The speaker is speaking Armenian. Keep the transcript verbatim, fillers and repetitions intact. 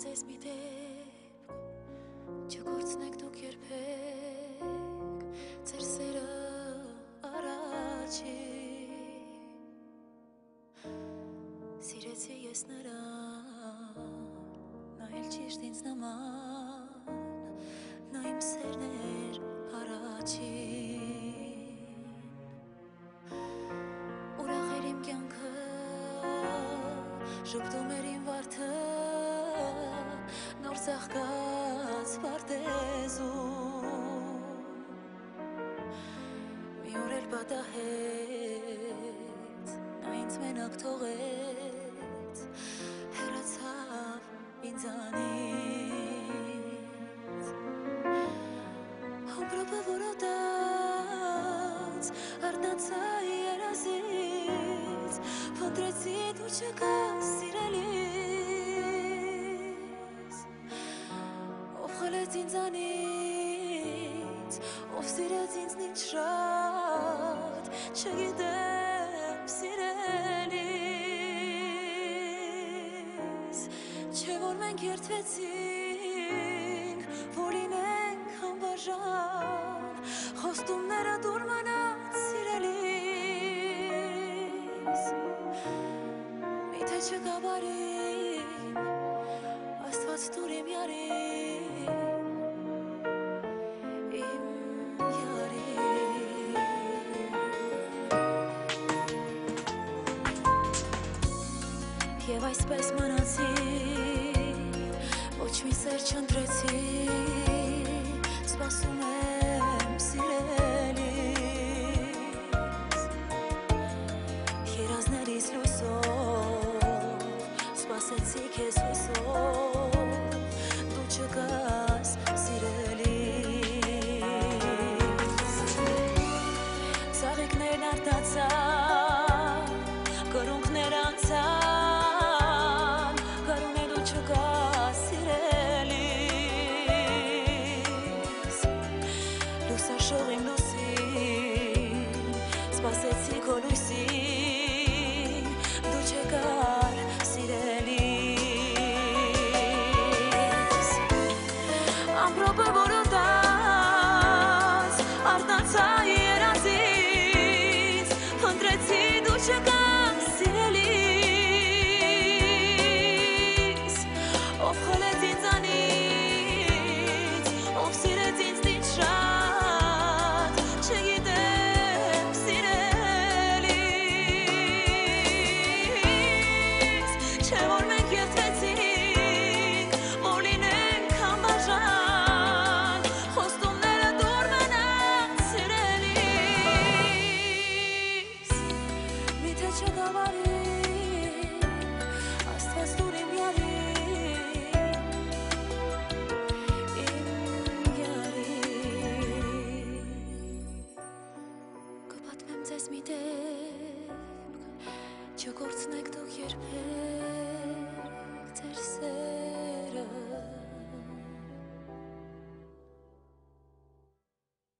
ձեզ մի դեպք, չկորցնեք դուք երբեք ձեր սերը առաջին։ Սիրեցի ես նրան, նա էլ ճիշտ ինձ նման, նա իմ սերն էր առաջին։ Ուրախ էր իմ կյանքը, ժպտում էր իմ վարդը, նոր ծաղկած պարտեզում։ Մի օր էլ պատահեց, նա ինձ մենակ թողեց, հեռացավ ինձանից։ Ամպրոպը որոտաց, արթնացա երազից, փնտրեցի դու չկաս սիրելիս, ով խլեց ինձանից, ով սիրեց ինձնից շատ, չգիտեմ սիրելիս, չէ որ մենք երդվեցինք, որ լինենք անբաժան, խոստումները դուր մնաց սիրելիս, միթե չկա բարին, Աստված տուր իմ յարին, իմ յարին։ Եվ այսպես մնացի, ոչ մի սեր չընտրեցի, սպասում եմ սիրելիս, երազներիս լույսով, սպասեցի քեզ հույսով, դու չկաս սիրելիս, ծաղիկներն արտացան, կրունկներ անցան, գարուն է դու չկաս սիրելիս, լուսաշող իմ լուսին, սպասեցի քո լույսին, դու չկար սիրելիս, ամպրոպը որոտաց, արթնացա երազից, փնտրեցի դու չկաս սիրելիս, ով խլեց ինձանից, ով սիրեց ինձնից շատ, չգիտեմ սիրելիս, չէ որ մենք երդվեցինք, որ լինենք անբաժան, խոստումները դուր մնաց սիրելիս, միթե չկա բարին, Աստված տուր իմ յարին, իմ յարին։ Կպատմեմ ձեզ մի դեպք, չկորցնեք դուք երբեք